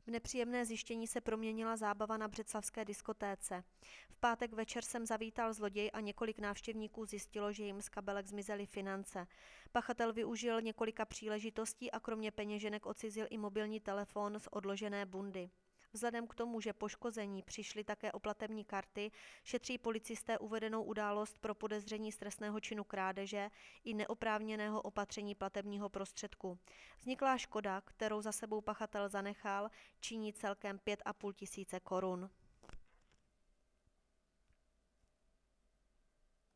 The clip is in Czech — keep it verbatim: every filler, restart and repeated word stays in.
V nepříjemné zjištění se proměnila zábava na břeclavské diskotéce. V pátek večer sem zavítal zloděj a několik návštěvníků zjistilo, že jim z kabelek zmizely finance. Pachatel využil několika příležitostí a kromě peněženek odcizil i mobilní telefon z odložené bundy. Vzhledem k tomu, že poškození přišly také o platební karty, šetří policisté uvedenou událost pro podezření z trestného činu krádeže i neoprávněného opatření platebního prostředku. Vzniklá škoda, kterou za sebou pachatel zanechal, činí celkem pět a půl tisíce korun.